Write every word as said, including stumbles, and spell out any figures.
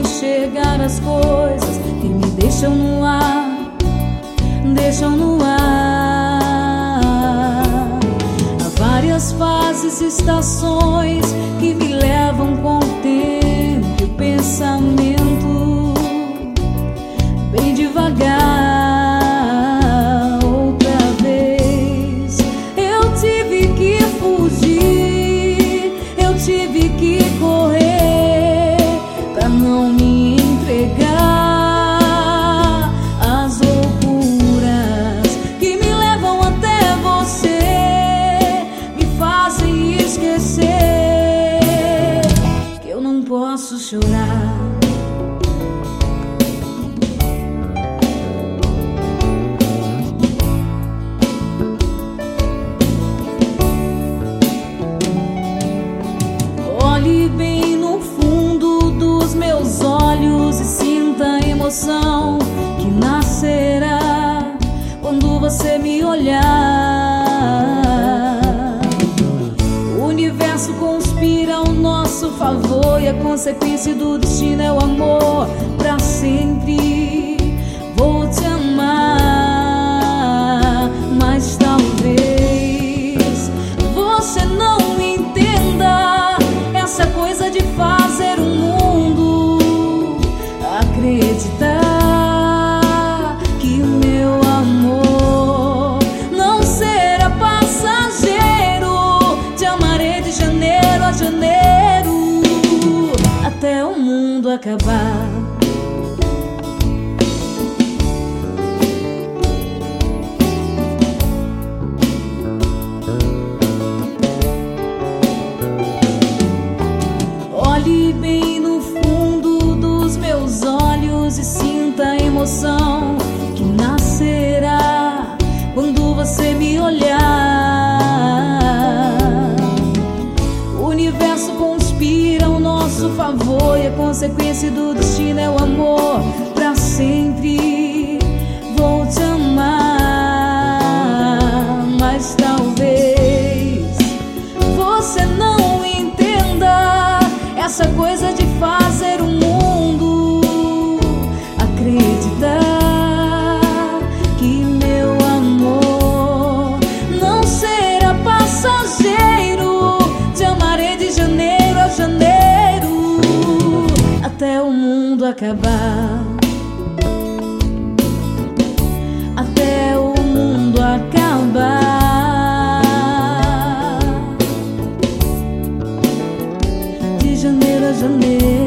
enxergar as coisas que me deixam no ar, deixam no ar. Há várias fases e estações que me levam com o tempo e o pensamento bem devagar. Outra vez eu tive que fugir, eu tive que correr pra não me entregar às loucuras que me levam até você, me fazem esquecer que eu não posso chorar. Olhe bem no fundo dos meus olhos e sinta a emoção que nascerá quando você me olhar. O universo conspira ao nosso favor e a consequência do destino é o amor pra sempre. Vou te amar, mas talvez você não entenda essa coisa de fazer o mundo acreditar que o meu amor não será passageiro. Te amarei de janeiro a janeiro, até o mundo acabar. Olhe bem no fundo dos meus olhos e sinta a emoção que nascerá quando você me olhar. O universo conspira ao nosso favor e a consequência do destino é o amor pra sempre. Vou te amar, mas talvez você não entenda essa coisa de fazer o mundo acreditar que meu amor não será passageiro. Te amarei de janeiro a janeiro, até o mundo acabar, até o mundo acabar. De janeiro a janeiro.